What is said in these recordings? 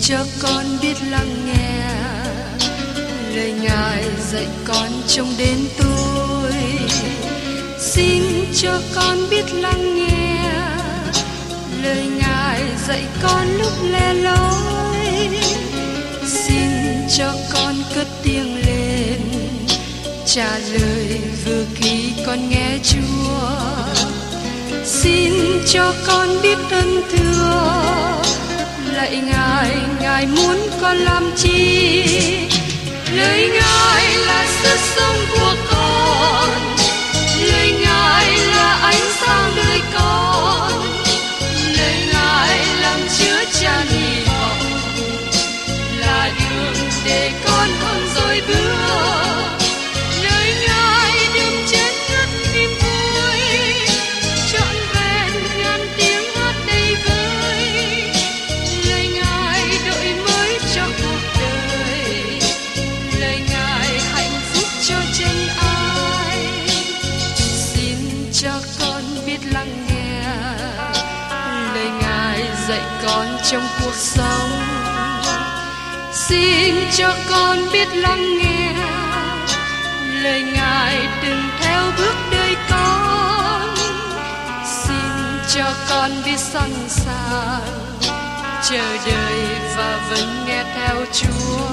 cho con biết lắng nghe lời Ngài dạy con trong đến tôi. Xin cho con biết lắng nghe lời Ngài dạy con lúc lẻ loi. Xin cho con cất tiếng lên trả lời vừa khi con nghe Chúa. Xin cho con biết ơn thưa lạy Ngài, Ngài muốn con làm chi? Lời Ngài là sức sống của con, lời Ngài là ánh sáng đời con, lời Ngài làm chứa chan hy vọng, là đường để con không dối bước. Lời Ngài đừng chết ngất niềm vui, trọn vẹn ngàn tiếng hát đầy vơi. Lời Ngài đổi mới cho cuộc đời, lời Ngài hạnh phúc cho chân ai. Xin cho con biết lắng nghe lời Ngài dạy con trong cuộc sống. Xin cho con biết lắng nghe lời Ngài từng theo bước đời con. Xin cho con biết sẵn sàng chờ đợi và vẫn nghe theo Chúa.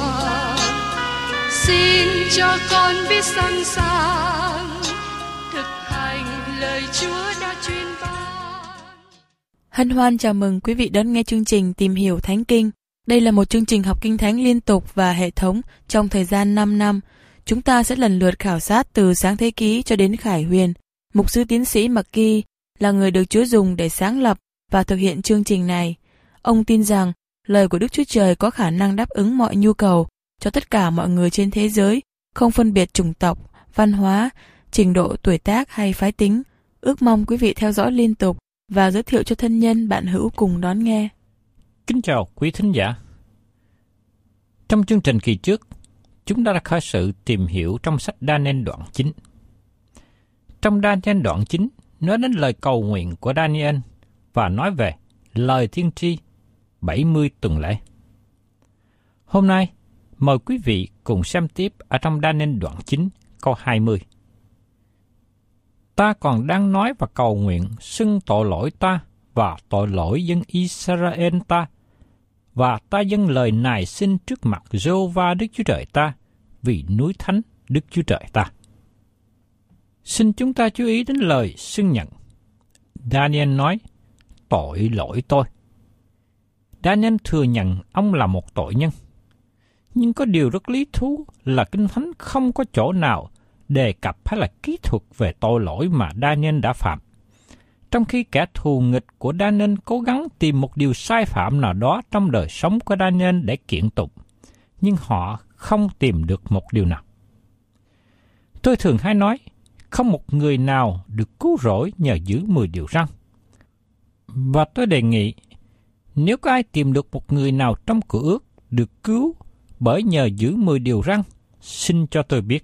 Xin cho con biết sẵn sàng thực hành lời Chúa đã truyền ban. Hân hoan chào mừng quý vị đón nghe chương trình Tìm hiểu Thánh Kinh. Đây là một chương trình học Kinh Thánh liên tục và hệ thống trong thời gian 5 năm. Chúng ta sẽ lần lượt khảo sát từ Sáng Thế Ký cho đến Khải Huyền. Mục sư tiến sĩ McGee là người được Chúa dùng để sáng lập và thực hiện chương trình này. Ông tin rằng lời của Đức Chúa Trời có khả năng đáp ứng mọi nhu cầu cho tất cả mọi người trên thế giới, không phân biệt chủng tộc, văn hóa, trình độ tuổi tác hay phái tính. Ước mong quý vị theo dõi liên tục và giới thiệu cho thân nhân bạn hữu cùng đón nghe. Kính chào quý thính giả. Trong chương trình kỳ trước, chúng ta đã khởi sự tìm hiểu trong sách Daniel đoạn 9. Trong Daniel đoạn 9 nói đến lời cầu nguyện của Daniel và nói về lời tiên tri 70 tuần lễ. Hôm nay, mời quý vị cùng xem tiếp ở trong Daniel đoạn 9 câu 20. Ta còn đang nói và cầu nguyện xưng tội lỗi ta và tội lỗi dân Israel ta, và ta dâng lời nài xin trước mặt Giê-hô-va Đức Chúa Trời ta, vì núi thánh Đức Chúa Trời ta. Xin chúng ta chú ý đến lời xưng nhận. Daniel nói, tội lỗi tôi. Daniel thừa nhận ông là một tội nhân. Nhưng có điều rất lý thú là Kinh Thánh không có chỗ nào đề cập hay là kỹ thuật về tội lỗi mà Daniel đã phạm. Trong khi kẻ thù nghịch của Daniel cố gắng tìm một điều sai phạm nào đó trong đời sống của Daniel để kiện tụng, nhưng họ không tìm được một điều nào. Tôi thường hay nói, không một người nào được cứu rỗi nhờ giữ 10 điều răn. Và tôi đề nghị, nếu có ai tìm được một người nào trong Cựu Ước được cứu bởi nhờ giữ 10 điều răn, xin cho tôi biết.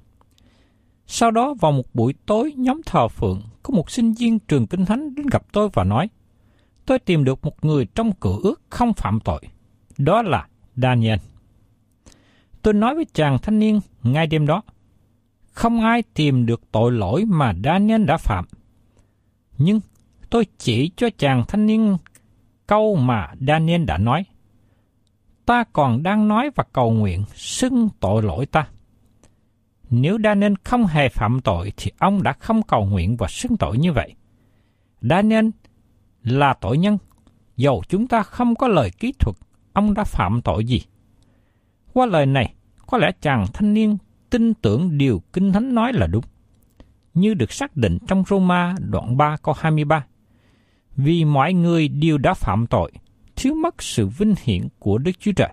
Sau đó vào một buổi tối nhóm thờ phượng, có một sinh viên trường Kinh Thánh đến gặp tôi và nói, tôi tìm được một người trong Cựu Ước không phạm tội, đó là Daniel. Tôi nói với chàng thanh niên ngay đêm đó, không ai tìm được tội lỗi mà Daniel đã phạm. Nhưng tôi chỉ cho chàng thanh niên câu mà Daniel đã nói, ta còn đang nói và cầu nguyện xưng tội lỗi ta. Nếu Daniel không hề phạm tội thì ông đã không cầu nguyện và xưng tội như vậy. Daniel là tội nhân, dầu chúng ta không có lời kỹ thuật, ông đã phạm tội gì? Qua lời này, có lẽ chàng thanh niên tin tưởng điều Kinh Thánh nói là đúng, như được xác định trong Roma đoạn 3 câu 23. Vì mọi người đều đã phạm tội, thiếu mất sự vinh hiển của Đức Chúa Trời.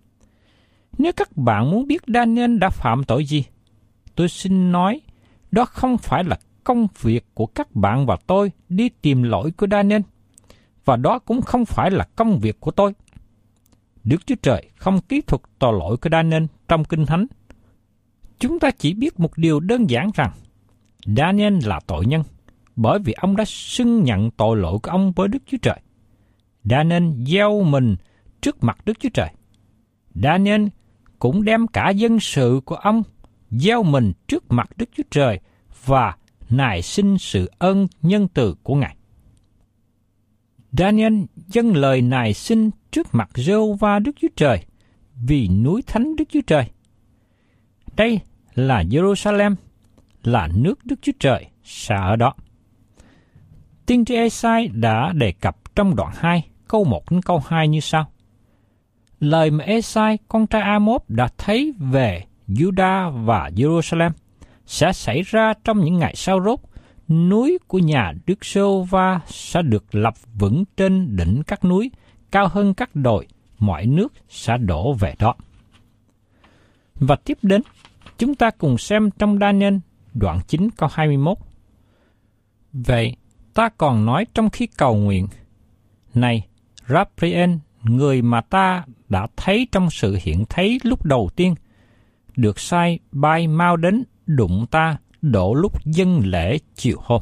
Nếu các bạn muốn biết Daniel đã phạm tội gì, tôi xin nói, đó không phải là công việc của các bạn và tôi đi tìm lỗi của Daniel, và đó cũng không phải là công việc của tôi. Đức Chúa Trời không kỹ thuật tội lỗi của Daniel trong Kinh Thánh. Chúng ta chỉ biết một điều đơn giản rằng, Daniel là tội nhân, bởi vì ông đã xưng nhận tội lỗi của ông với Đức Chúa Trời. Daniel gieo mình trước mặt Đức Chúa Trời. Daniel cũng đem cả dân sự của ông gieo mình trước mặt Đức Chúa Trời và nài xin sự ơn nhân từ của Ngài. Daniel dâng lời nài xin trước mặt Giê-hô-va Đức Chúa Trời vì núi thánh Đức Chúa Trời. Đây là Jerusalem, là nước Đức Chúa Trời sẽ ở đó. Tiên tri Ê-sai đã đề cập trong đoạn 2, câu 1 đến câu 2 như sau. Lời mà Ê-sai, con trai A-mốt đã thấy về Juda và Jerusalem sẽ xảy ra trong những ngày sau rốt. Núi của nhà Đức Giê-hô-va sẽ được lập vững trên đỉnh các núi, cao hơn các đồi, mọi nước sẽ đổ về đó. Và tiếp đến, chúng ta cùng xem trong Daniel đoạn 9 câu 21. Vậy, ta còn nói trong khi cầu nguyện, này, Raphrael, người mà ta đã thấy trong sự hiện thấy lúc đầu tiên, được sai bay mau đến đụng ta đổ lúc dân lễ chiều hôm.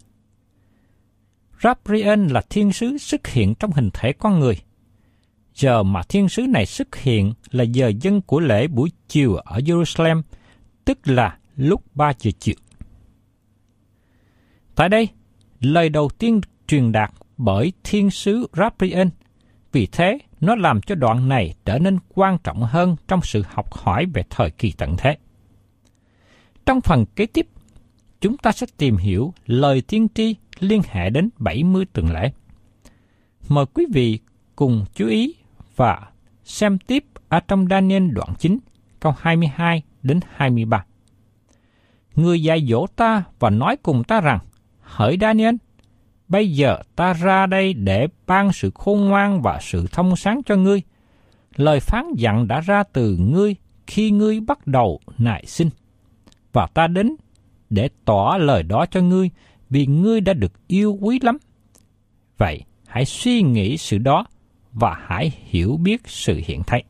Raphrael là thiên sứ xuất hiện trong hình thể con người. Giờ mà thiên sứ này xuất hiện là giờ dân của lễ buổi chiều ở Jerusalem, tức là lúc 3 giờ chiều. Tại đây, lời đầu tiên truyền đạt bởi thiên sứ Raphrael, vì thế nó làm cho đoạn này trở nên quan trọng hơn trong sự học hỏi về thời kỳ tận thế. Trong phần kế tiếp, chúng ta sẽ tìm hiểu lời tiên tri liên hệ đến 70 tuần lễ. Mời quý vị cùng chú ý và xem tiếp ở trong Daniel đoạn 9, câu 22 đến 23. Người dạy dỗ ta và nói cùng ta rằng, hỡi Daniel, bây giờ ta ra đây để ban sự khôn ngoan và sự thông sáng cho ngươi. Lời phán dặn đã ra từ ngươi khi ngươi bắt đầu nài xin. Và ta đến để tỏ lời đó cho ngươi, vì ngươi đã được yêu quý lắm. Vậy, hãy suy nghĩ sự đó và hãy hiểu biết sự hiện thấy.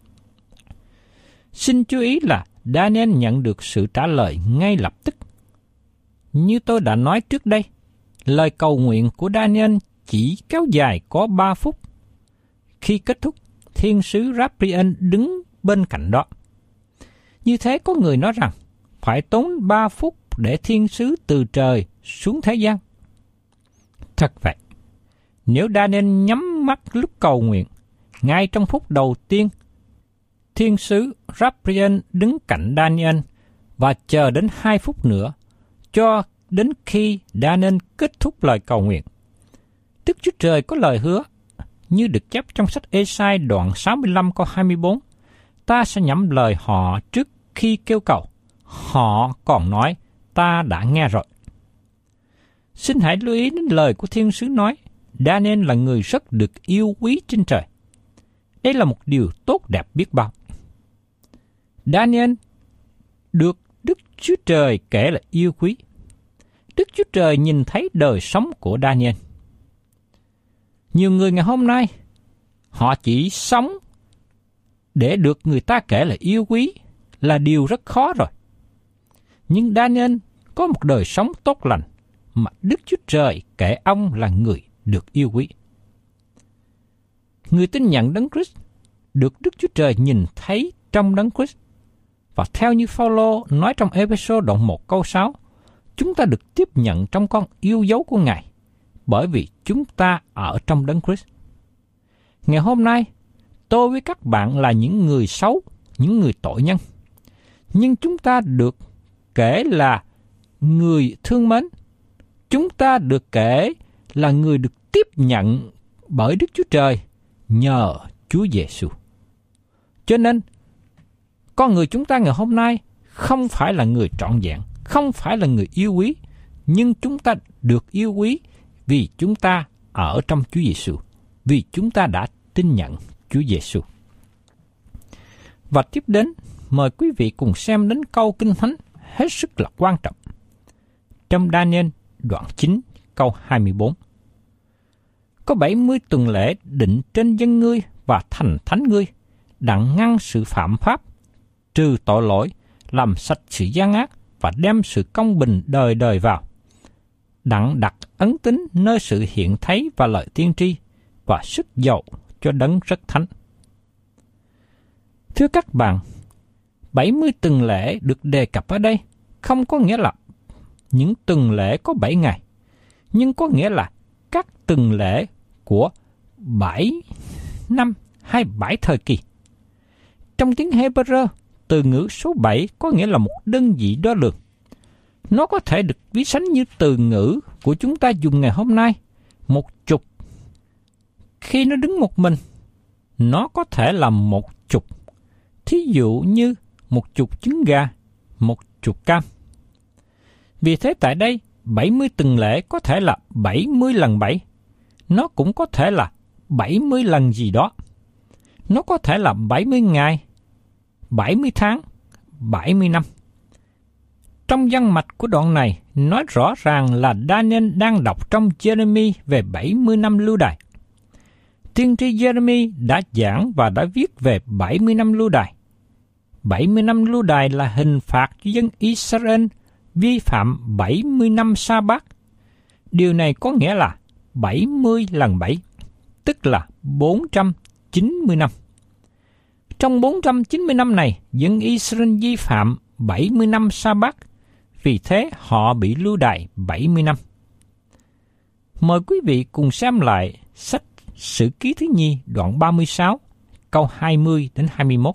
Xin chú ý là Daniel nhận được sự trả lời ngay lập tức. Như tôi đã nói trước đây, lời cầu nguyện của Daniel chỉ kéo dài có 3 phút. Khi kết thúc, thiên sứ Raphrael đứng bên cạnh đó. Như thế có người nói rằng, phải tốn 3 phút để thiên sứ từ trời xuống thế gian. Thật vậy, nếu Daniel nhắm mắt lúc cầu nguyện, ngay trong phút đầu tiên, thiên sứ Raphrael đứng cạnh Daniel và chờ đến 2 phút nữa, cho đến khi Daniel kết thúc lời cầu nguyện. Đức Chúa Trời có lời hứa, như được chép trong sách Ê-sai đoạn 65 câu 24, ta sẽ nhẩm lời họ trước khi kêu cầu. Họ còn nói, ta đã nghe rồi. Xin hãy lưu ý đến lời của thiên sứ nói, Daniel là người rất được yêu quý trên trời. Đây là một điều tốt đẹp biết bao. Daniel được Đức Chúa Trời kể là yêu quý. Đức Chúa Trời nhìn thấy đời sống của Daniel. Nhiều người ngày hôm nay, họ chỉ sống để được người ta kể là yêu quý là điều rất khó rồi. Nhưng Daniel có một đời sống tốt lành mà Đức Chúa Trời kể ông là người được yêu quý. Người tin nhận Đấng Christ được Đức Chúa Trời nhìn thấy trong Đấng Christ. Và theo như Phao-lô nói trong Ê-phê-sô đoạn 1 câu 6, chúng ta được tiếp nhận trong con yêu dấu của Ngài, bởi vì chúng ta ở trong Đấng Christ. Ngày hôm nay, tôi với các bạn là những người xấu, những người tội nhân. Nhưng chúng ta được kể là người thương mến. Chúng ta được kể là người được tiếp nhận bởi Đức Chúa Trời nhờ Chúa Giêsu. Cho nên, con người chúng ta ngày hôm nay không phải là người trọn vẹn, không phải là người yêu quý, nhưng chúng ta được yêu quý vì chúng ta ở trong Chúa Giêsu, vì chúng ta đã tin nhận Chúa Giêsu. Và tiếp đến, mời quý vị cùng xem đến câu Kinh Thánh hết sức là quan trọng. Trong Daniel đoạn 9 câu 24. Có 70 tuần lễ định trên dân ngươi và thành thánh ngươi, đặng ngăn sự phạm pháp, trừ tội lỗi, làm sạch sự gian ác và đem sự công bình đời đời vào, đặng đặt ấn tín nơi sự hiện thấy và lời tiên tri và sức dầu cho đấng rất thánh. Thưa các bạn, 70 tuần lễ được đề cập ở đây không có nghĩa là những tuần lễ có 7 ngày, nhưng có nghĩa là các tuần lễ của 7 năm hay 7 thời kỳ. Trong tiếng Hebrew, từ ngữ số 7 có nghĩa là một đơn vị đo lường. Nó có thể được ví sánh như từ ngữ của chúng ta dùng ngày hôm nay, 10. Khi nó đứng một mình, nó có thể là 10. Thí dụ như 10 trứng gà, 10 cam. Vì thế tại đây, 70 tuần lễ có thể là 70 lần 7. Nó cũng có thể là 70 lần gì đó. Nó có thể là 70 ngày, 70 tháng, 70 năm. Trong văn mạch của đoạn này, nói rõ ràng là Daniel đang đọc trong Jeremy về 70 năm lưu đày. Tiên tri Jeremy đã giảng và đã viết về 70 năm lưu đày. 70 năm lưu đày là hình phạt cho dân Israel vi phạm 70 năm sa bát. Điều này có nghĩa là 70 lần 7, tức là 490 năm. Trong 490 năm này, dân Israel vi phạm 70 năm sa bát, vì thế họ bị lưu đày 70 năm. Mời quý vị cùng xem lại sách Sử Ký Thứ Nhi đoạn 36, câu 20 đến 21.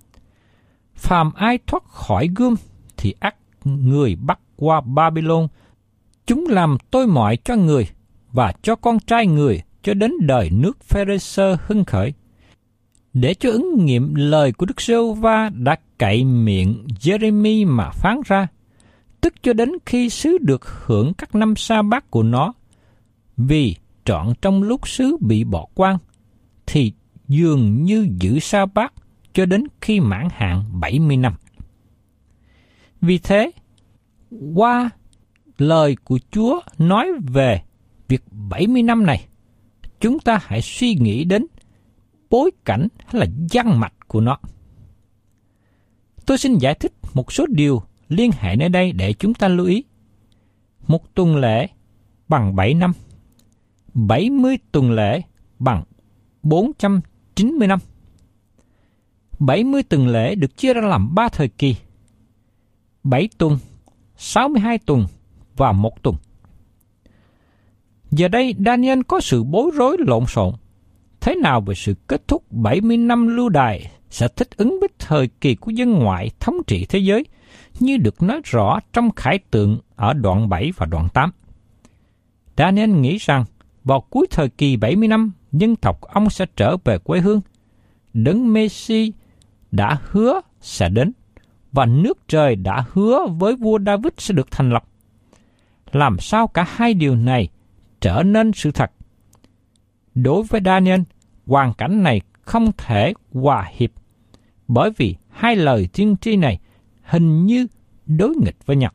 Phàm ai thoát khỏi gươm thì ắt người bắt qua Babylon. Chúng làm tôi mọi cho người và cho con trai người cho đến đời nước Pharisơ hưng khởi. Để cho ứng nghiệm lời của Đức Giê-hô-va đã cậy miệng Jeremy mà phán ra, tức cho đến khi xứ được hưởng các năm sa bát của nó, vì trọn trong lúc xứ bị bỏ quan, thì dường như giữ sa bát cho đến khi mãn hạn 70 năm. Vì thế, qua lời của Chúa nói về việc 70 năm này, chúng ta hãy suy nghĩ đến bối cảnh hay là văn mạch của nó. Tôi xin giải thích một số điều liên hệ nơi đây để chúng ta lưu ý. Một tuần lễ bằng 7 năm, 70 tuần lễ bằng 490 năm. 70 tuần lễ được chia ra làm 3 thời kỳ: 7 tuần, 62 tuần và 1 tuần. Giờ đây Daniel có sự bối rối lộn xộn. Thế nào về sự kết thúc 70 năm lưu đày sẽ thích ứng với thời kỳ của dân ngoại thống trị thế giới, như được nói rõ trong Khải Tượng ở đoạn 7 và đoạn 8. Daniel nghĩ rằng vào cuối thời kỳ 70 năm, dân tộc ông sẽ trở về quê hương. Đấng Messi đã hứa sẽ đến, và nước trời đã hứa với vua David sẽ được thành lập. Làm sao cả hai điều này trở nên sự thật? Đối với Daniel, hoàn cảnh này không thể hòa hiệp, bởi vì hai lời tiên tri này hình như đối nghịch với nhau.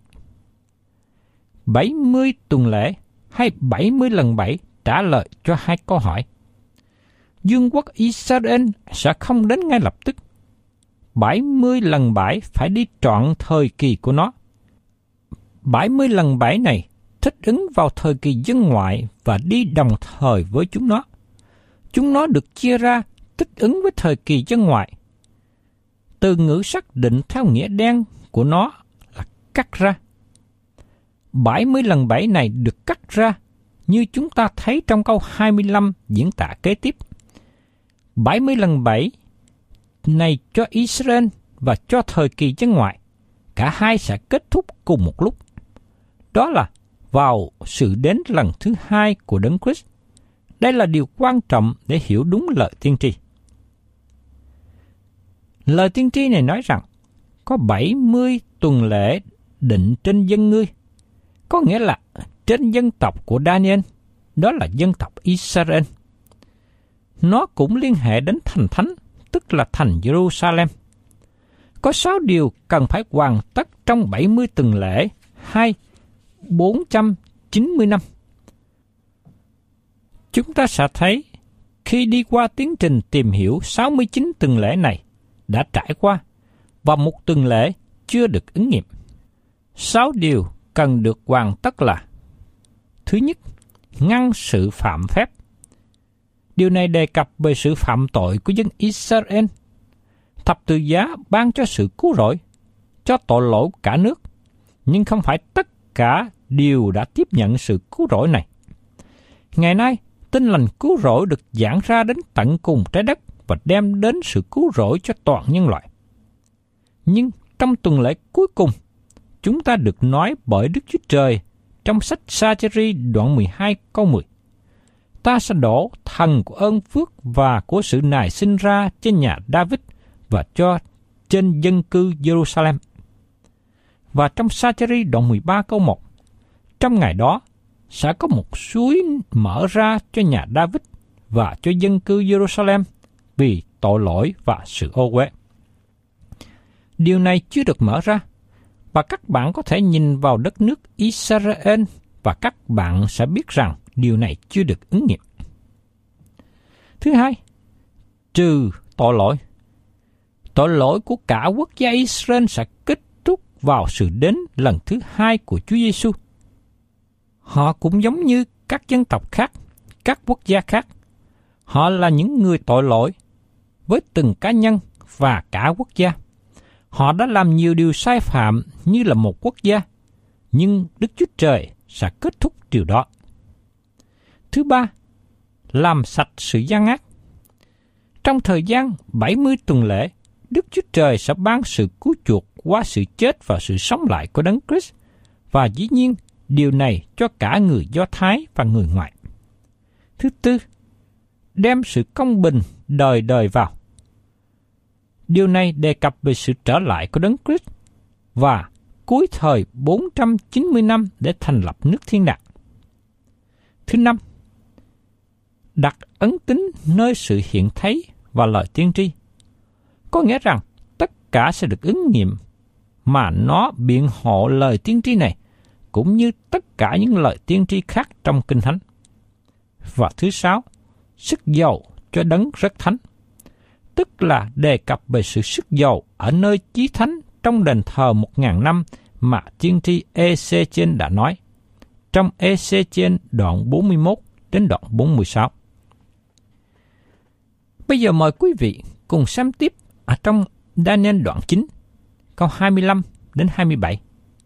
70 tuần lễ hay 70 lần 7 trả lời cho hai câu hỏi. Dương quốc Israel sẽ không đến ngay lập tức. 70 lần 7 phải đi trọn thời kỳ của nó. 70 lần 7 này thích ứng vào thời kỳ dân ngoại và đi đồng thời với chúng nó. Chúng nó được chia ra thích ứng với thời kỳ dân ngoại. Từ ngữ xác định theo nghĩa đen của nó là cắt ra. 70 lần 7 này được cắt ra như chúng ta thấy trong câu 25 diễn tả kế tiếp. 70 lần 7 này cho Israel và cho thời kỳ dân ngoại. Cả hai sẽ kết thúc cùng một lúc. Đó là vào sự đến lần thứ hai của Đấng Christ. Đây là điều quan trọng để hiểu đúng lời tiên tri. Lời tiên tri này nói rằng có 70 tuần lễ định trên dân ngươi, có nghĩa là trên dân tộc của Daniel, đó là dân tộc Israel. Nó cũng liên hệ đến thành thánh, tức là thành Jerusalem. Có 6 điều cần phải hoàn tất trong 70 tuần lễ hay 490 năm. Chúng ta sẽ thấy khi đi qua tiến trình tìm hiểu 69 tuần lễ này đã trải qua và một tuần lễ chưa được ứng nghiệm. 6 điều cần được hoàn tất là: thứ nhất, ngăn sự phạm phép. Điều này đề cập về sự phạm tội của dân Israel. thập tự giá ban cho sự cứu rỗi, cho tội lỗi cả nước, nhưng không phải tất cả đều đã tiếp nhận sự cứu rỗi này. Ngày nay, tin lành cứu rỗi được giảng ra đến tận cùng trái đất và đem đến sự cứu rỗi cho toàn nhân loại. Nhưng trong tuần lễ cuối cùng, chúng ta được nói bởi Đức Chúa Trời trong sách Sa-chi-ri đoạn 12 câu 10. Ta sẽ đổ thần của ơn phước và của sự nài sinh ra trên nhà David và cho trên dân cư Jerusalem. Và trong Sa-chi-ri đoạn 13 câu 1, trong ngày đó sẽ có một suối mở ra cho nhà David và cho dân cư Jerusalem vì tội lỗi và sự ô uế. Điều này chưa được mở ra, và các bạn có thể nhìn vào đất nước Israel và các bạn sẽ biết rằng điều này chưa được ứng nghiệm. Thứ hai, trừ tội lỗi. Tội lỗi của cả quốc gia Israel sẽ kết thúc vào sự đến lần thứ hai của Chúa Giêsu. Họ cũng giống như các dân tộc khác, các quốc gia khác. Họ là những người tội lỗi với từng cá nhân và cả quốc gia. Họ đã làm nhiều điều sai phạm như là một quốc gia, nhưng Đức Chúa Trời sẽ kết thúc điều đó. Thứ ba, làm sạch sự gian ác. Trong thời gian 70 tuần lễ, Đức Chúa Trời sẽ ban sự cứu chuộc qua sự chết và sự sống lại của Đấng Christ, và dĩ nhiên điều này cho cả người Do Thái và người ngoại. Thứ tư, đem sự công bình đời đời vào. Điều này đề cập về sự trở lại của Đấng Christ và cuối thời 490 năm để thành lập nước thiên đàng. Thứ năm, đặt ấn tín nơi sự hiện thấy và lời tiên tri. Có nghĩa rằng tất cả sẽ được ứng nghiệm mà nó biện hộ lời tiên tri này, cũng như tất cả những lời tiên tri khác trong Kinh Thánh. Và thứ sáu, sức dầu cho Đấng rất thánh, tức là đề cập về sự sức dầu ở nơi chí thánh trong đền thờ 1000 năm mà tiên tri Ê-xê-chiên đã nói, trong Ê-xê-chiên đoạn 41 đến đoạn 46. Bây giờ mời quý vị cùng xem tiếp ở trong Daniel đoạn 9, câu 25 đến 27.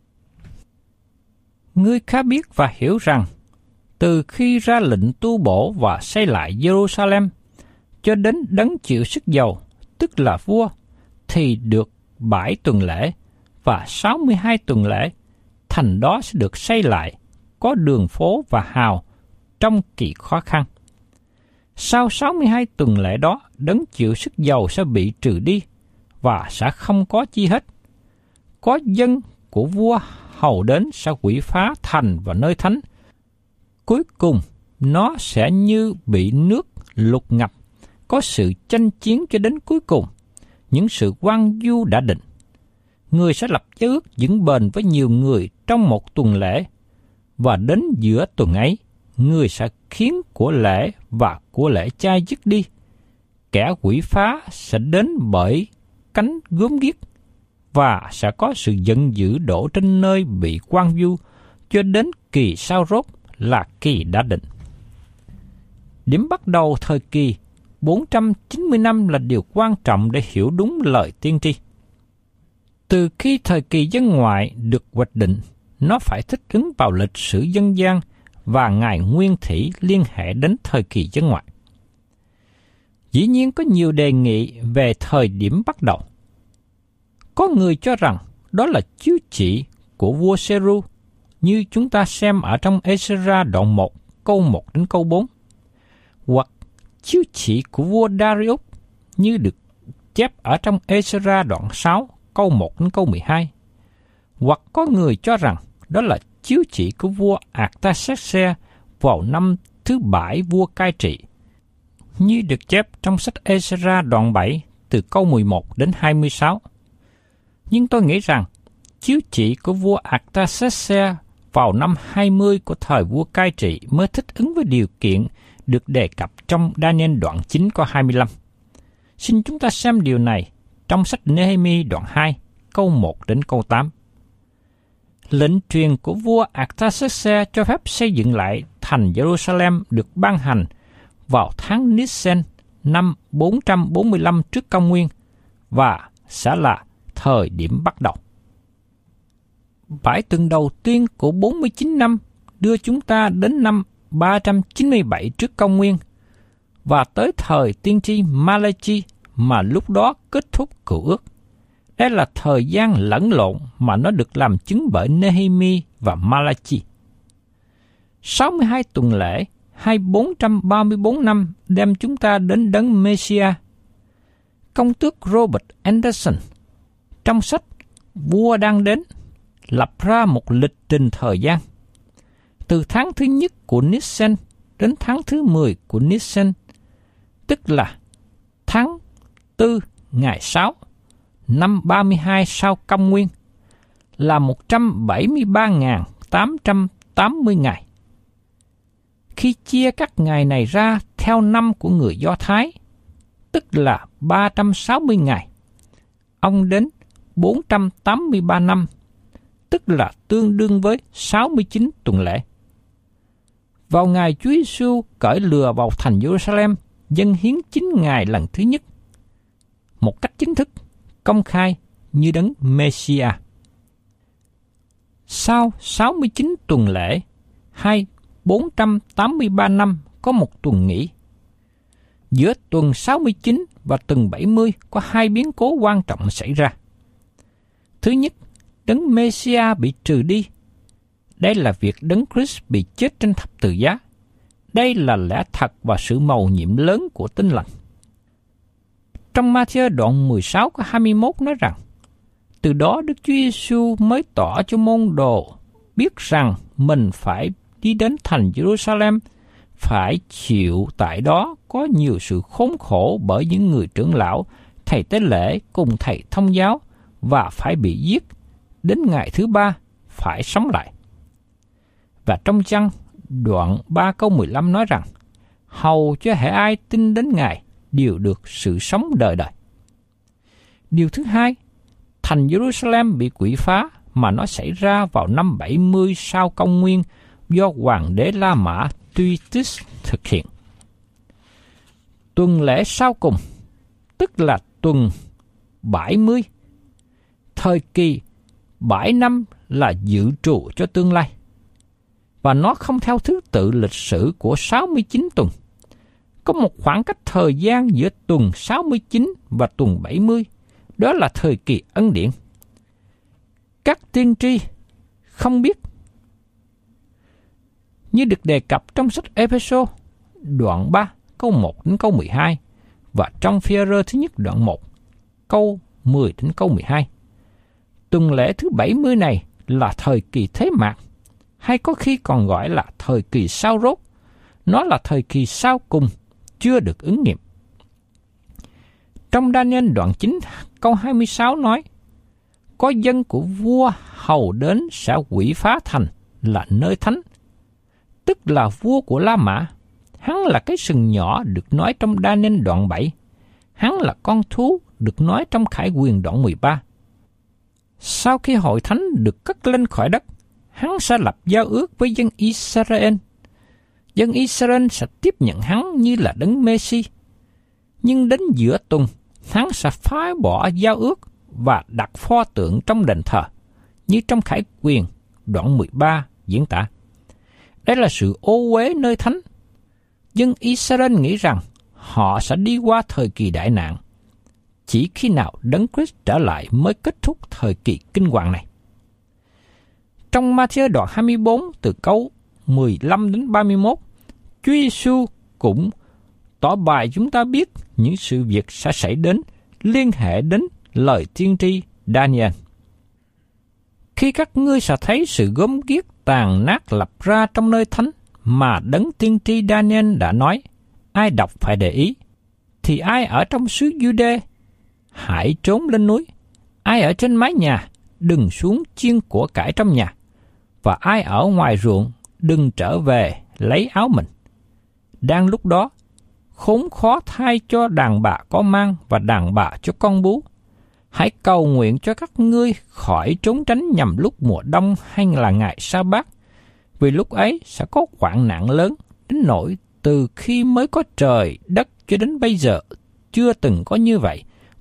Ngươi khá biết và hiểu rằng, từ khi ra lệnh tu bổ và xây lại Jerusalem, cho đến đấng chịu sức dầu, tức là vua, thì được 7 tuần lễ và 62 tuần lễ, thành đó sẽ được xây lại, có đường phố và hào trong kỳ khó khăn. Sau 62 tuần lễ đó, đấng chịu sức dầu sẽ bị trừ đi và sẽ không có chi hết. Có dân của vua hầu đến sẽ quỷ phá thành và nơi thánh. Cuối cùng, nó sẽ như bị nước lụt ngập, có sự tranh chiến cho đến cuối cùng, những sự oan du đã định. Người sẽ lập giao ước vững bền với nhiều người trong một tuần lễ, và đến giữa tuần ấy, người sẽ khiến của lễ và của lễ chay dứt đi. Kẻ quỷ phá sẽ đến bởi cánh gớm ghiếc, và sẽ có sự giận dữ đổ trên nơi bị oan du cho đến kỳ sau rốt là kỳ đã định. Điểm bắt đầu thời kỳ 490 năm là điều quan trọng để hiểu đúng lời tiên tri. Từ khi thời kỳ dân ngoại được hoạch định, nó phải thích ứng vào lịch sử dân gian và ngày nguyên thủy liên hệ đến thời kỳ dân ngoại. Dĩ nhiên có nhiều đề nghị về thời điểm bắt đầu. Có người cho rằng đó là chiếu chỉ của vua Sê-ru, như chúng ta xem ở trong Ê-xê-ra đoạn 1, câu 1 đến câu 4, hoặc chiếu chỉ của vua Darius, như được chép ở trong Ê-xê-ra đoạn 6, câu 1 đến câu 12, hoặc có người cho rằng đó là chiếu chỉ của vua Artaxerxes vào năm thứ 7 vua cai trị, như được chép trong sách Ê-xê-ra đoạn 7 từ câu 11 đến 26. Nhưng tôi nghĩ rằng chiếu chỉ của vua Artaxerxes vào năm 20 của thời vua cai trị mới thích ứng với điều kiện được đề cập trong Daniel đoạn 9 câu 25. Xin chúng ta xem điều này trong sách Nê-hê-mi đoạn 2, câu 1 đến câu 8. Lệnh truyền của vua Artaxerxes cho phép xây dựng lại thành Jerusalem được ban hành vào tháng Nisan năm 445 trước công nguyên và sẽ là thời điểm bắt đầu. 7 tuần đầu tiên của 49 năm đưa chúng ta đến năm 397 trước công nguyên và tới thời tiên tri Malachi mà lúc đó kết thúc cựu ước. Đây là thời gian lẫn lộn mà nó được làm chứng bởi Nehemi và Malachi. 62 tuần lễ hay 434 năm đem chúng ta đến đấng Messiah. Công tước Robert Anderson trong sách Vua Đang Đến lập ra một lịch trình thời gian. Từ tháng thứ nhất của Nisan đến tháng thứ 10 của Nisan, tức là tháng 4 ngày 6, năm 32 sau công nguyên, là 173.880 ngày. Khi chia các ngày này ra theo năm của người Do Thái, tức là 360 ngày, ông đến 483 năm, tức là tương đương với 69 tuần lễ. Vào ngày Chúa Giêsu cởi lừa vào thành Jerusalem, dâng hiến chính Ngài lần thứ nhất, một cách chính thức, công khai như đấng Messiah. Sau 69 tuần lễ, hay 483 năm có một tuần nghỉ. Giữa tuần 69 và tuần 70 có hai biến cố quan trọng xảy ra. Thứ nhất, đấng Messiah bị trừ đi. Đây là việc đấng Christ bị chết trên thập tự giá. Đây là lẽ thật và sự mầu nhiệm lớn của Tin Lành. Trong Ma-thi-ơ đoạn 16 có 21 nói rằng, từ đó Đức Chúa Giêsu mới tỏ cho môn đồ biết rằng mình phải đi đến thành Jerusalem, phải chịu tại đó có nhiều sự khốn khổ bởi những người trưởng lão, thầy tế lễ cùng thầy thông giáo, và phải bị giết, đến ngày thứ 3 phải sống lại. Và trong Giăng đoạn 3 câu 15 nói rằng, hầu cho hễ ai tin đến Ngài đều được sự sống đời đời. Điều thứ hai, thành Jerusalem bị quỷ phá mà nó xảy ra vào năm 70 sau công nguyên do hoàng đế La Mã Titus thực hiện. Tuần lễ sau cùng, tức là tuần 70, thời kỳ 7 năm là dự trù cho tương lai, và nó không theo thứ tự lịch sử của 69 tuần. Có một khoảng cách thời gian giữa tuần 69 và tuần 70, đó là thời kỳ ân điển. Các tiên tri không biết, như được đề cập trong sách Ê-phê-sô đoạn 3 câu 1 đến câu 12 và trong Phi-e-rơ thứ nhất đoạn 1 câu 10 đến câu 12. Tuần lễ thứ 70 này là thời kỳ thế mạt, hay có khi còn gọi là thời kỳ sao rốt. Nó là thời kỳ sau cùng, chưa được ứng nghiệm. Trong Đa-ni-ên đoạn 9 câu 26 nói, có dân của vua hầu đến sẽ quỷ phá thành là nơi thánh, tức là vua của La Mã. Hắn là cái sừng nhỏ được nói trong Đa-ni-ên đoạn 7. Hắn là con thú được nói trong Khải Huyền đoạn 13. Sau khi hội thánh được cất lên khỏi đất, hắn sẽ lập giao ước với dân Israel. Dân Israel sẽ tiếp nhận hắn như là đấng Messi. Nhưng đến giữa tuần, hắn sẽ phá bỏ giao ước và đặt pho tượng trong đền thờ, như trong Khải Huyền đoạn 13 diễn tả. Đây là sự ô uế nơi thánh. Dân Israel nghĩ rằng họ sẽ đi qua thời kỳ đại nạn. Chỉ khi nào đấng Christ trở lại mới kết thúc thời kỳ kinh hoàng này. Trong Ma-thi-ơ đoạn 24 từ câu 15 đến 31, Chúa Giêsu cũng tỏ bài chúng ta biết những sự việc sẽ xảy đến liên hệ đến lời tiên tri Daniel. Khi các ngươi sẽ thấy sự gớm ghiếc tàn nát lập ra trong nơi thánh mà đấng tiên tri Daniel đã nói, ai đọc phải để ý, thì ai ở trong xứ Giu-đê hãy trốn lên núi, ai ở trên mái nhà đừng xuống chiên của cải trong nhà, và ai ở ngoài ruộng đừng trở về lấy áo mình. Đang lúc đó, khốn khó thay cho đàn bà có mang và đàn bà cho con bú. Hãy cầu nguyện cho các ngươi khỏi trốn tránh nhằm lúc mùa đông hay là ngày sa bát, vì lúc ấy sẽ có hoạn nạn lớn đến nỗi từ khi mới có trời đất cho đến bây giờ chưa từng có như vậy,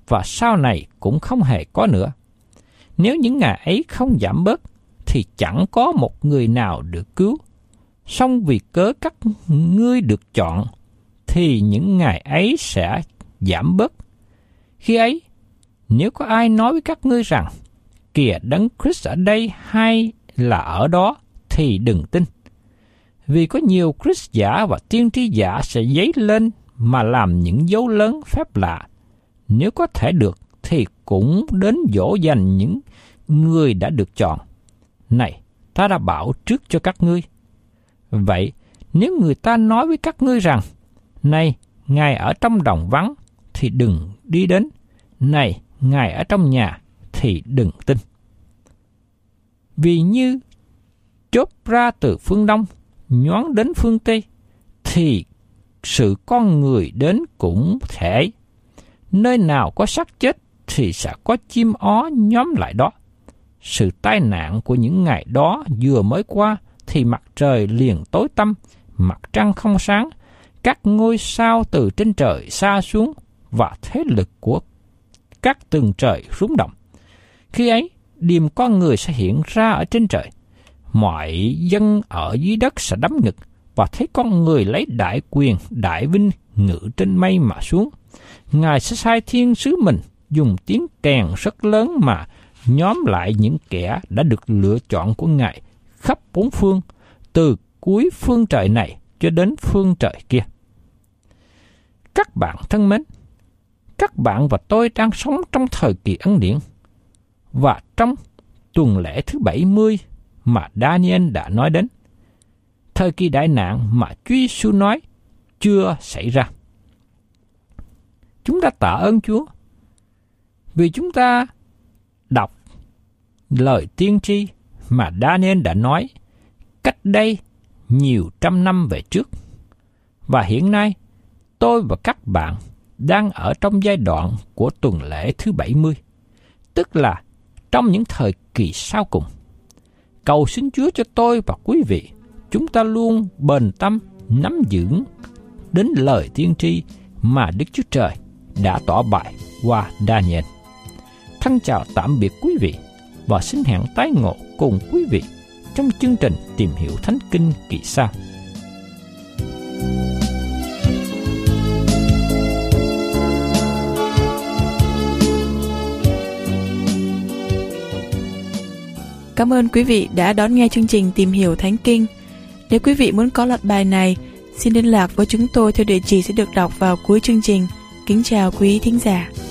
và sau này cũng không hề có nữa. Nếu những ngày ấy không giảm bớt, thì chẳng có một người nào được cứu. Song vì cớ các ngươi được chọn, thì những ngày ấy sẽ giảm bớt. Khi ấy, nếu có ai nói với các ngươi rằng, kìa Đấng Christ ở đây hay là ở đó, thì đừng tin. Vì có nhiều Christ giả và tiên tri giả sẽ dấy lên mà làm những dấu lớn phép lạ. Nếu có thể được, thì cũng đến dỗ dành những người đã được chọn. Này, ta đã bảo trước cho các ngươi. Vậy, nếu người ta nói với các ngươi rằng, này, Ngài ở trong đồng vắng, thì đừng đi đến. Này, Ngài ở trong nhà, thì đừng tin. Vì như chớp ra từ phương Đông, nhoáng đến phương Tây, thì sự con người đến cũng thể. Nơi nào có xác chết, thì sẽ có chim ó nhóm lại đó. Sự tai nạn của những ngày đó vừa mới qua, thì mặt trời liền tối tăm, mặt trăng không sáng, các ngôi sao từ trên trời sa xuống, và thế lực của các tầng trời rung động. Khi ấy, điềm con người sẽ hiện ra ở trên trời. Mọi dân ở dưới đất sẽ đấm ngực, và thấy con người lấy đại quyền, đại vinh ngự trên mây mà xuống. Ngài sẽ sai thiên sứ mình dùng tiếng kèn rất lớn mà nhóm lại những kẻ đã được lựa chọn của Ngài khắp bốn phương, từ cuối phương trời này cho đến phương trời kia. Các bạn thân mến, các bạn và tôi đang sống trong thời kỳ ân điển, và trong tuần lễ thứ 70 mà Daniel đã nói đến, thời kỳ đại nạn mà Chúa Giêsu nói chưa xảy ra. Chúng ta tạ ơn Chúa vì chúng ta đọc lời tiên tri mà Daniel đã nói cách đây nhiều trăm năm về trước. Và hiện nay, tôi và các bạn đang ở trong giai đoạn của tuần lễ thứ 70, tức là trong những thời kỳ sau cùng. Cầu xin Chúa cho tôi và quý vị, chúng ta luôn bền tâm nắm giữ đến lời tiên tri mà Đức Chúa Trời đã tỏ bày qua Daniel. Thân chào tạm biệt quý vị và xin hẹn tái ngộ cùng quý vị trong chương trình Tìm Hiểu Thánh Kinh kỳ sau. Cảm ơn quý vị đã đón nghe chương trình Tìm Hiểu Thánh Kinh. Nếu quý vị muốn có loạt bài này, xin liên lạc với chúng tôi theo địa chỉ sẽ được đọc vào cuối chương trình. Kính chào quý thính giả.